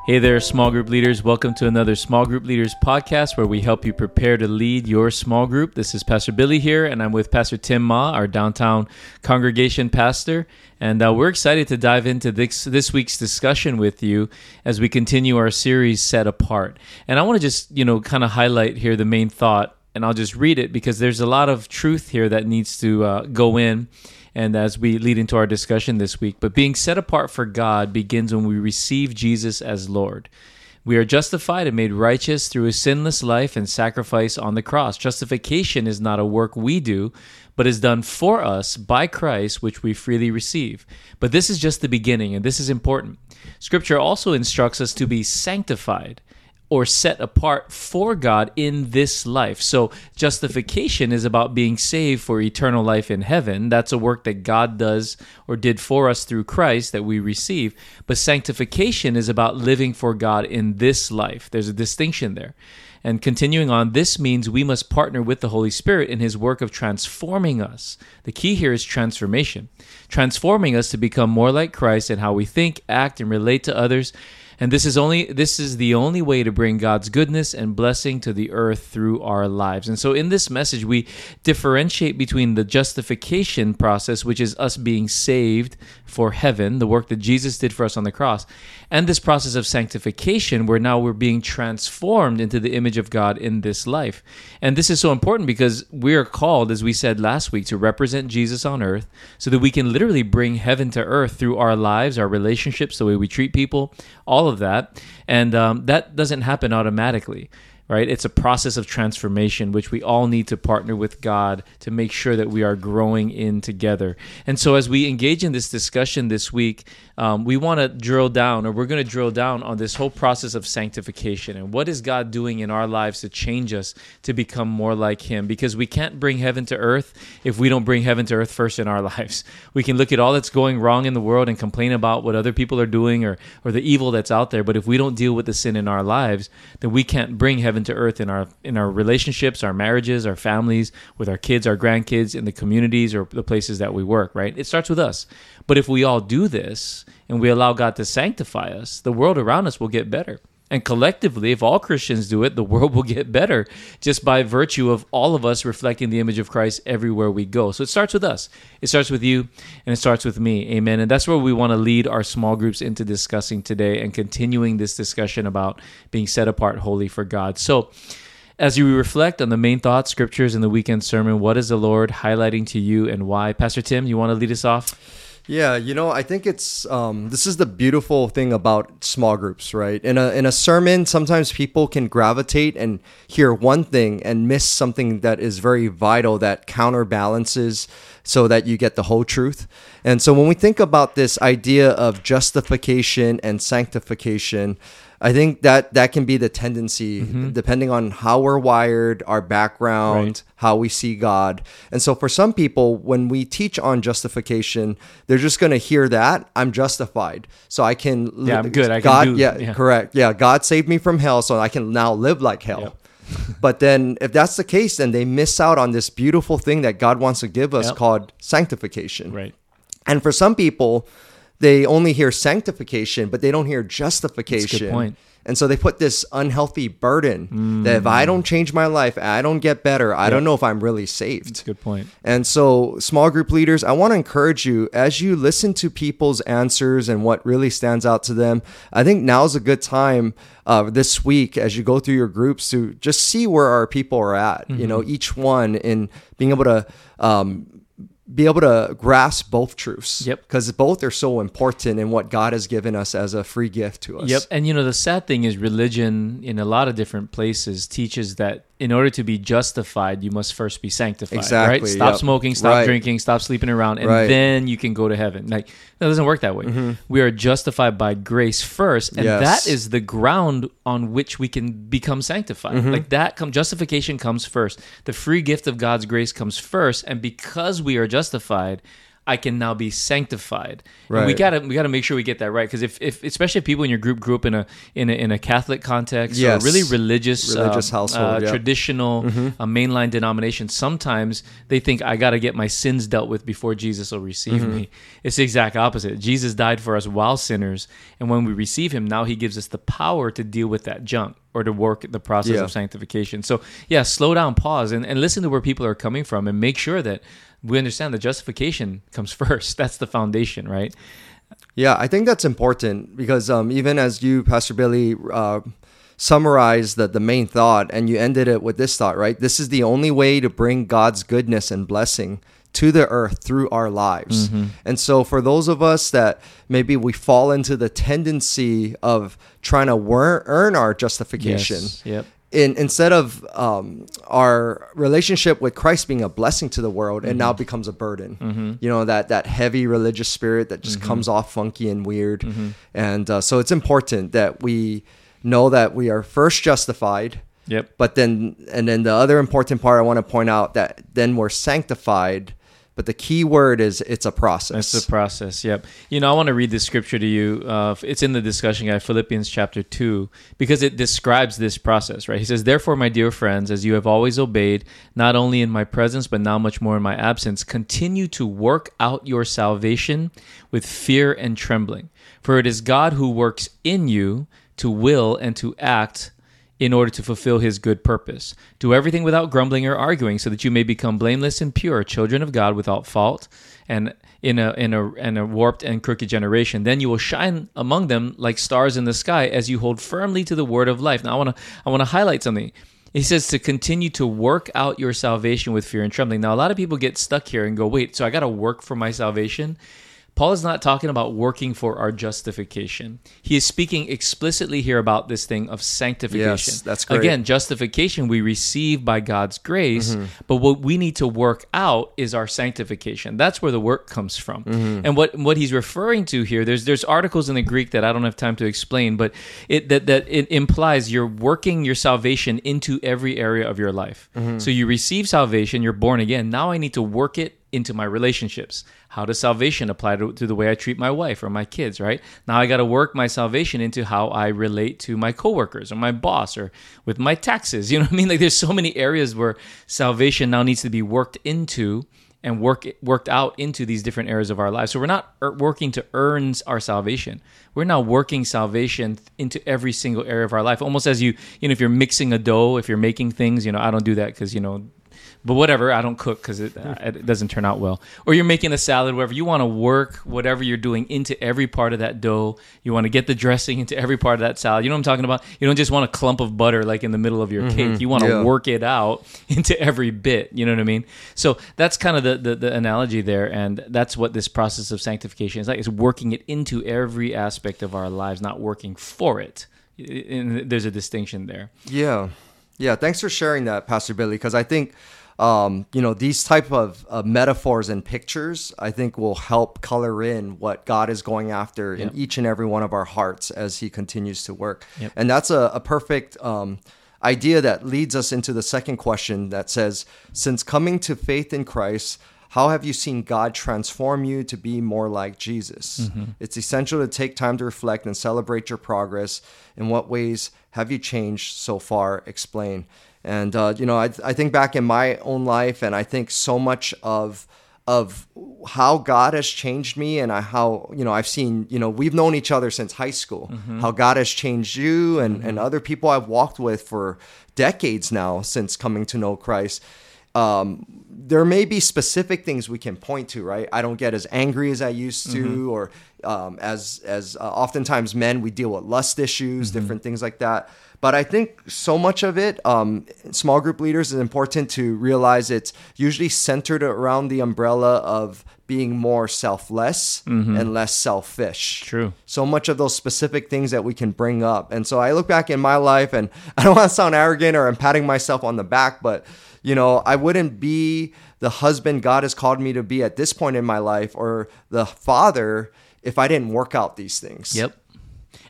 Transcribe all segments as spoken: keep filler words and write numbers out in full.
Hey there, small group leaders. Welcome to another Small Group Leaders podcast where we help you prepare to lead your small group. This is Pastor Billy here, and I'm with Pastor Tim Ma, our downtown congregation pastor. And uh, we're excited to dive into this, this week's discussion with you as we continue our series, Set Apart. And I want to just, you know, kind of highlight here the main thought, and I'll just read it because there's a lot of truth here that needs to uh, go in. And as we lead into our discussion this week, but being set apart for God begins when we receive Jesus as Lord. We are justified and made righteous through his sinless life and sacrifice on the cross. Justification is not a work we do, but is done for us by Christ, which we freely receive. But this is just the beginning, and this is important. Scripture also instructs us to be sanctified, or set apart for God in this life. So justification is about being saved for eternal life in heaven. That's a work that God does or did for us through Christ that we receive. But sanctification is about living for God in this life. There's a distinction there. And continuing on, this means we must partner with the Holy Spirit in his work of transforming us. The key here is transformation. Transforming us to become more like Christ in how we think, act, and relate to others. And this is only this is the only way to bring God's goodness and blessing to the earth through our lives. And so in this message, we differentiate between the justification process, which is us being saved for heaven, the work that Jesus did for us on the cross, and this process of sanctification, where now we're being transformed into the image of God in this life. And this is so important because we are called, as we said last week, to represent Jesus on earth so that we can literally bring heaven to earth through our lives, our relationships, the way we treat people, all of that. And um, that doesn't happen automatically, right? It's a process of transformation, which we all need to partner with God to make sure that we are growing in together. And so as we engage in this discussion this week, um, we want to drill down, or we're going to drill down on this whole process of sanctification and what is God doing in our lives to change us to become more like him, because we can't bring heaven to earth if we don't bring heaven to earth first in our lives. We can look at all that's going wrong in the world and complain about what other people are doing or, or the evil that's out there, but if we don't deal with the sin in our lives, then we can't bring heaven to earth in our in our relationships, our marriages, our families, with our kids, our grandkids, in the communities or the places that we work, right? It starts with us. But if we all do this and we allow God to sanctify us, the world around us will get better. And collectively, if all Christians do it, the world will get better just by virtue of all of us reflecting the image of Christ everywhere we go. So it starts with us. It starts with you, and it starts with me. Amen. And that's where we want to lead our small groups into discussing today and continuing this discussion about being set apart wholly for God. So as you reflect on the main thoughts, scriptures, in the weekend sermon, what is the Lord highlighting to you and why? Pastor Tim, you want to lead us off? Yeah, you know, I think it's um, this is the beautiful thing about small groups, right? In a in a sermon, sometimes people can gravitate and hear one thing and miss something that is very vital that counterbalances so that you get the whole truth. And so when we think about this idea of justification and sanctification, I think that that can be the tendency, mm-hmm. depending on how we're wired, our background, right. how we see God. And so for some people, when we teach on justification, they're just going to hear that, I'm justified. So I can... Yeah, I'm good. I God, can do... Yeah, yeah, correct. Yeah, God saved me from hell, so I can now live like hell. Yep. But then if that's the case, then they miss out on this beautiful thing that God wants to give us yep. called sanctification. Right. And for some people, they only hear sanctification, but they don't hear justification. That's a good point. And so they put this unhealthy burden mm. that if I don't change my life, I don't get better, I yep. don't know if I'm really saved. That's a good point. And so small group leaders, I want to encourage you, as you listen to people's answers and what really stands out to them, I think now's a good time uh, this week as you go through your groups to just see where our people are at, mm-hmm. you know, each one in being able to um, be able to grasp both truths. Yep. Because both are so important in what God has given us as a free gift to us. Yep. And you know, the sad thing is religion in a lot of different places teaches that in order to be justified, you must first be sanctified. Exactly. Right? Stop yep. smoking, stop right. drinking, stop sleeping around, and right. then you can go to heaven. Like, that doesn't work that way. Mm-hmm. We are justified by grace first, and yes. that is the ground on which we can become sanctified. Mm-hmm. Like that, come justification comes first. The free gift of God's grace comes first, and because we are justified, I can now be sanctified. Right. And we gotta we gotta make sure we get that right, because if, if especially if people in your group grew up in a in a, in a Catholic context, yes. or a really religious religious uh, household, uh, yeah. traditional mm-hmm. uh, mainline denomination, sometimes they think I gotta get my sins dealt with before Jesus will receive mm-hmm. me. It's the exact opposite. Jesus died for us while sinners, and when we receive him, now he gives us the power to deal with that junk, or to work the process yeah. of sanctification. So yeah, slow down, pause, and, and listen to where people are coming from, and make sure that we understand that justification comes first. That's the foundation, right? Yeah, I think that's important, because um, even as you, Pastor Billy, uh, summarized the, the main thought, and you ended it with this thought, right? This is the only way to bring God's goodness and blessing to the earth through our lives. Mm-hmm. And so for those of us that maybe we fall into the tendency of trying to wor- earn our justification, yes. yep. in, instead of um, our relationship with Christ being a blessing to the world, mm-hmm. it now becomes a burden. Mm-hmm. You know, that, that heavy religious spirit that just mm-hmm. comes off funky and weird. Mm-hmm. And uh, so it's important that we know that we are first justified. Yep. But then, and then the other important part I want to point out, that then we're sanctified. But the key word is it's a process. It's a process, yep. You know, I want to read this scripture to you. Uh, it's in the discussion guide, Philippians chapter two, because it describes this process, right? He says, "Therefore, my dear friends, as you have always obeyed, not only in my presence, but now much more in my absence, continue to work out your salvation with fear and trembling. For it is God who works in you to will and to act in order to fulfill his good purpose. Do everything without grumbling or arguing, so that you may become blameless and pure, children of God without fault, and in a in a in a warped and crooked generation. Then you will shine among them like stars in the sky, as you hold firmly to the word of life." Now I want to I want to highlight something. He says to continue to work out your salvation with fear and trembling. Now a lot of people get stuck here and go, "Wait, so I got to work for my salvation?" Paul is not talking about working for our justification. He is speaking explicitly here about this thing of sanctification. Yes, that's great. Again, justification we receive by God's grace, mm-hmm. but what we need to work out is our sanctification. That's where the work comes from. Mm-hmm. And what what he's referring to here, there's there's articles in the Greek that I don't have time to explain, but it that, that it implies you're working your salvation into every area of your life. Mm-hmm. So you receive salvation, you're born again. Now I need to work it into my relationships. How does salvation apply to, to the way I treat my wife or my kids, right? Now I got to work my salvation into how I relate to my coworkers or my boss or with my taxes. You know what I mean? Like there's so many areas where salvation now needs to be worked into and work worked out into these different areas of our lives. So we're not er- working to earn our salvation. We're now working salvation into every single area of our life. Almost as you, you know, if you're mixing a dough, if you're making things, you know, I don't do that because, you know, but whatever, I don't cook because it, uh, it doesn't turn out well. Or you're making a salad, whatever. You want to work whatever you're doing into every part of that dough. You want to get the dressing into every part of that salad. You know what I'm talking about? You don't just want a clump of butter like in the middle of your mm-hmm. cake. You want to yeah. work it out into every bit. You know what I mean? So that's kind of the, the, the analogy there. And that's what this process of sanctification is like. It's working it into every aspect of our lives, not working for it. And there's a distinction there. Yeah. Yeah. Thanks for sharing that, Pastor Billy, because I think... Um, you know, these type of uh, metaphors and pictures, I think, will help color in what God is going after yep. in each and every one of our hearts as he continues to work. Yep. And that's a, a perfect um, idea that leads us into the second question that says, since coming to faith in Christ, how have you seen God transform you to be more like Jesus? Mm-hmm. It's essential to take time to reflect and celebrate your progress. In what ways have you changed so far? Explain. And, uh, you know, I, I think back in my own life, and I think so much of of how God has changed me and I, how, you know, I've seen, you know, we've known each other since high school, mm-hmm. how God has changed you and, mm-hmm. and other people I've walked with for decades now since coming to know Christ. Um, there may be specific things we can point to, right? I don't get as angry as I used to, mm-hmm. or um, as, as uh, oftentimes men, we deal with lust issues, mm-hmm. different things like that. But I think so much of it, um, small group leaders, is important to realize it's usually centered around the umbrella of being more selfless mm-hmm. and less selfish. True. So much of those specific things that we can bring up. And so I look back in my life, and I don't want to sound arrogant or I'm patting myself on the back, but you know, I wouldn't be the husband God has called me to be at this point in my life, or the father, if I didn't work out these things. Yep.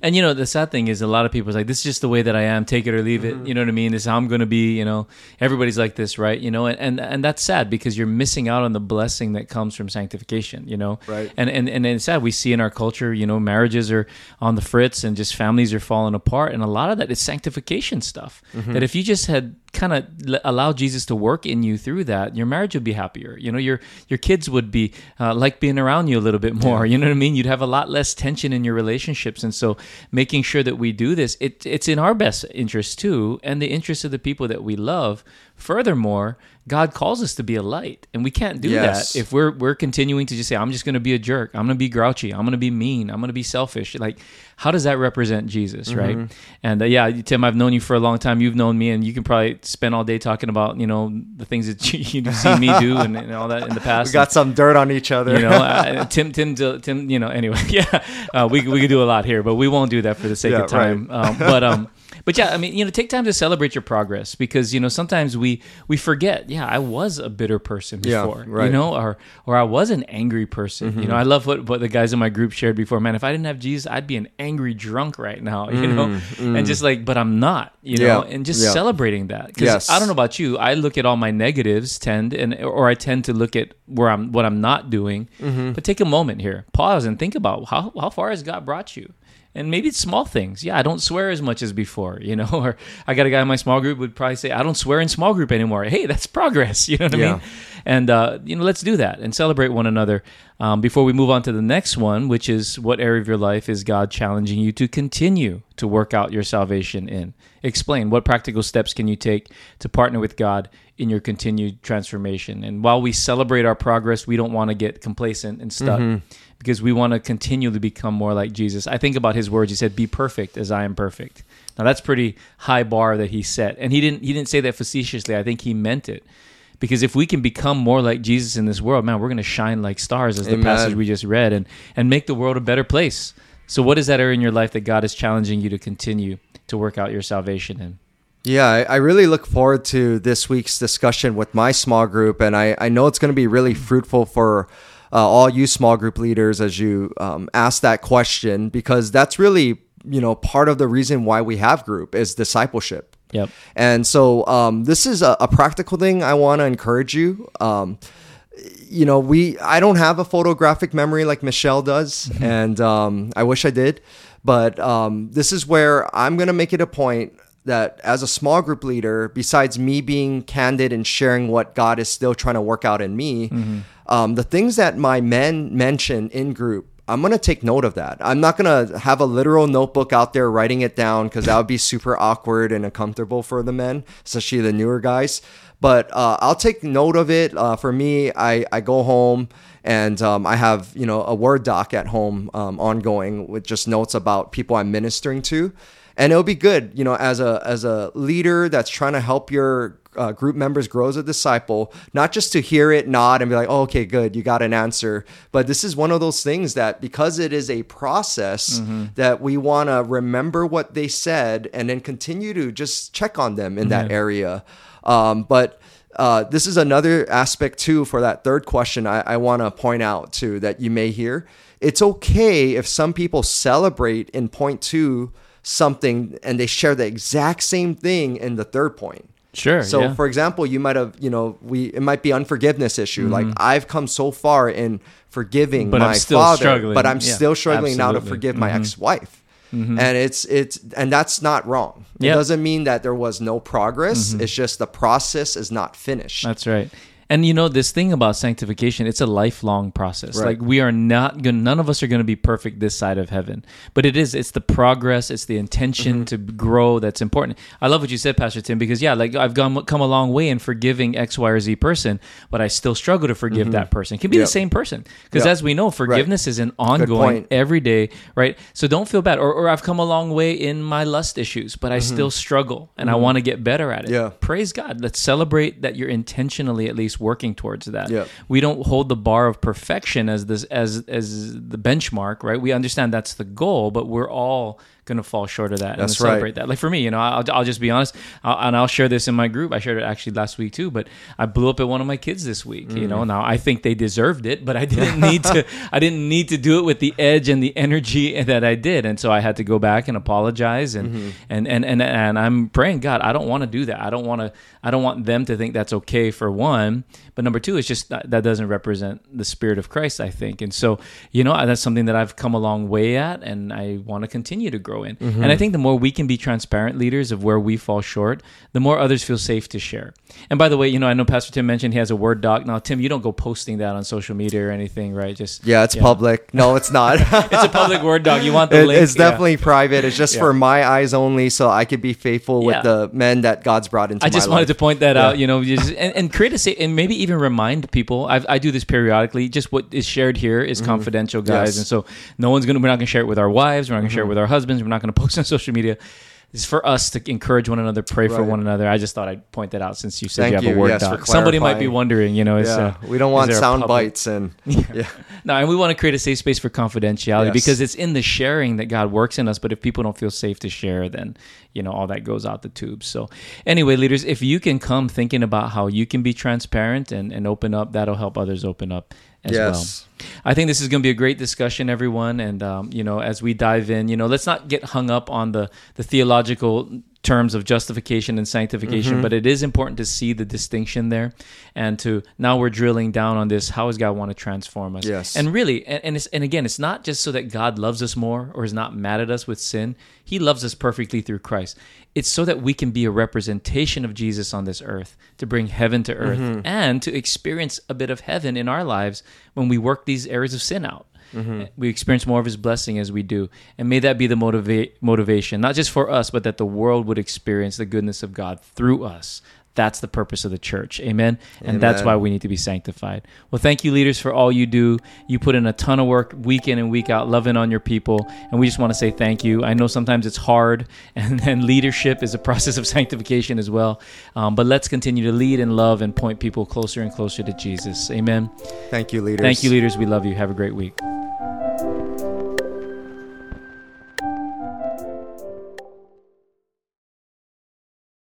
And, you know, the sad thing is a lot of people are like, this is just the way that I am, take it or leave Mm-hmm. it. You know what I mean? This is how I'm going to be, you know, everybody's like this, right? You know, and, and, and that's sad because you're missing out on the blessing that comes from sanctification, you know? Right. And, and, and it's sad. We see in our culture, you know, marriages are on the fritz and just families are falling apart. And a lot of that is sanctification stuff. Mm-hmm. That if you just had kind of allow Jesus to work in you through that, your marriage would be happier. You know, your your kids would be uh, like being around you a little bit more. Yeah. You know what I mean? You'd have a lot less tension in your relationships. And so making sure that we do this, it, it's in our best interest too, and the interest of the people that we love. Furthermore, God calls us to be a light, and we can't do yes. that if we're we're continuing to just say, I'm just going to be a jerk. I'm going to be grouchy. I'm going to be mean. I'm going to be selfish. Like, how does that represent Jesus, mm-hmm. right? And uh, yeah, Tim, I've known you for a long time. You've known me, and you can probably spend all day talking about, you know, the things that you, you've seen me do and, and all that in the past. We got and, some dirt on each other. You know, uh, Tim, Tim, Tim, you know, anyway, yeah, uh, we, we could do a lot here, but we won't do that for the sake yeah, of time. Right. Um, but, um, But yeah, I mean, you know, take time to celebrate your progress because, you know, sometimes we we forget, yeah, I was a bitter person before, yeah, right. you know, or or I was an angry person. Mm-hmm. You know, I love what, what the guys in my group shared before. Man, if I didn't have Jesus, I'd be an angry drunk right now, you know, mm, mm. and just like, but I'm not, you yeah, know, and just yeah. celebrating that. Because yes. I don't know about you, I look at all my negatives tend, and or I tend to look at where I'm, what I'm not doing. Mm-hmm. But take a moment here, pause and think about how how far has God brought you? And maybe it's small things. Yeah, I don't swear as much as before, you know, or I got a guy in my small group would probably say, I don't swear in small group anymore. Hey, that's progress. You know what yeah. I mean? And, uh, you know, let's do that and celebrate one another. Um, before we move on to the next one, which is what area of your life is God challenging you to continue to work out your salvation in? Explain what practical steps can you take to partner with God in your continued transformation. And while we celebrate our progress, we don't want to get complacent and stuck. Mm-hmm. Because we want to continue to become more like Jesus. I think about his words. He said, "Be perfect as I am perfect." Now that's pretty high bar that he set, and he didn't. He didn't say that facetiously. I think he meant it. Because if we can become more like Jesus in this world, man, we're going to shine like stars, as Amen. The passage we just read, and and make the world a better place. So, what is that area in your life that God is challenging you to continue to work out your salvation in? Yeah, I, I really look forward to this week's discussion with my small group, and I, I know it's going to be really fruitful for Uh, all you small group leaders as you um, ask that question, because that's really, you know, part of the reason why we have group is discipleship. Yep. And so um, this is a, a practical thing I want to encourage you. Um, you know, we I don't have a photographic memory like Michelle does, mm-hmm. and um, I wish I did. But um, this is where I'm going to make it a point that as a small group leader, besides me being candid and sharing what God is still trying to work out in me, mm-hmm. um, the things that my men mention in group, I'm going to take note of that. I'm not going to have a literal notebook out there writing it down because that would be super awkward and uncomfortable for the men, especially the newer guys. But uh, I'll take note of it. Uh, for me, I, I go home and um, I have, you know, a Word doc at home um, ongoing with just notes about people I'm ministering to. And it'll be good, you know, as a as a leader that's trying to help your uh, group members grow as a disciple, not just to hear it, nod, and be like, oh, okay, good, you got an answer. But this is one of those things that because it is a process mm-hmm. that we want to remember what they said and then continue to just check on them in mm-hmm. that area. Um, but uh, this is another aspect, too, for that third question I, I want to point out, too, that you may hear. It's okay if some people celebrate in point two something and they share the exact same thing in the third point. Sure. So yeah. for example, you might have, you know, we it might be unforgiveness issue. Mm-hmm. Like I've come so far in forgiving but my I'm still father, struggling. but I'm yeah, still struggling absolutely. now to forgive my mm-hmm. ex-wife. Mm-hmm. And it's it's and that's not wrong. It yep. doesn't mean that there was no progress. Mm-hmm. It's just the process is not finished. That's right. And you know, this thing about sanctification, it's a lifelong process. Right. Like we are not going none of us are going to be perfect this side of heaven. But it is, it's the progress, it's the intention mm-hmm. to grow that's important. I love what you said, Pastor Tim, because yeah, like I've gone, come a long way in forgiving X, Y, or Z person, but I still struggle to forgive mm-hmm. that person. It can be yep. the same person. Because yep. as we know, forgiveness right. is an ongoing, every day, right? So don't feel bad. Or, or I've come a long way in my lust issues, but I mm-hmm. still struggle and mm-hmm. I want to get better at it. Yeah. Praise God. Let's celebrate that you're intentionally at least working towards that. Yep. We don't hold the bar of perfection as this as as the benchmark, right? We understand that's the goal, but we're all going to fall short of that. That's and celebrate right. that. Like for me, you know, I'll, I'll just be honest, I'll, and I'll share this in my group. I shared it actually last week too, but I blew up at one of my kids this week. Mm. You know, now I think they deserved it, but I didn't need to. I didn't need to do it with the edge and the energy that I did, and so I had to go back and apologize. And mm-hmm. and, and and and I'm praying, God, I don't want to do that. I don't want to. I don't want them to think that's okay. For one, but number two, it's just that, that doesn't represent the Spirit of Christ, I think. And so, you know, that's something that I've come a long way at, and I want to continue to grow in. Mm-hmm. And I think the more we can be transparent leaders of where we fall short, the more others feel safe to share. And by the way, you know, I know Pastor Tim mentioned he has a Word doc. Now, Tim, you don't go posting that on social media or anything, right? Just yeah, it's yeah. public. No, it's not. It's a public Word doc. You want the it, link? It's definitely yeah. private. It's just yeah. for my eyes only, so I could be faithful with yeah. the men that God's brought into my life. I just wanted to point that yeah. out, you know, just, and, and create a say, and maybe even remind people. I've, I do this periodically. Just what is shared here is mm-hmm. confidential, guys, yes. and so no one's gonna. We're not gonna share it with our wives. We're not gonna mm-hmm. share it with our husbands. We're not gonna post on social media. It's for us to encourage one another, pray right. for one another. I just thought I'd point that out since you said Thank you have you. a Word yes, doc. Somebody might be wondering, you know, is, yeah. uh, we don't want sound bites and yeah. No, and we want to create a safe space for confidentiality yes. because it's in the sharing that God works in us. But if people don't feel safe to share, then you know all that goes out the tubes. So anyway, leaders, if you can come thinking about how you can be transparent and, and open up, that'll help others open up as yes. well. I think this is going to be a great discussion, everyone. And um, you know, as we dive in, you know, let's not get hung up on the the theological terms of justification and sanctification, mm-hmm. but it is important to see the distinction there, and to now we're drilling down on this. How does God want to transform us? Yes, and really, and and, it's, and again, it's not just so that God loves us more or is not mad at us with sin. He loves us perfectly through Christ. It's so that we can be a representation of Jesus on this earth, to bring heaven to earth, mm-hmm. and to experience a bit of heaven in our lives when we work these areas of sin out. Mm-hmm. We experience more of His blessing as we do. And may that be the motiva- motivation, not just for us, but that the world would experience the goodness of God through us. That's the purpose of the church. Amen? And Amen. That's why we need to be sanctified. Well, thank you, leaders, for all you do. You put in a ton of work week in and week out, loving on your people. And we just want to say thank you. I know sometimes it's hard, and then leadership is a process of sanctification as well. Um, but let's continue to lead and love and point people closer and closer to Jesus. Amen? Thank you, leaders. Thank you, leaders. We love you. Have a great week.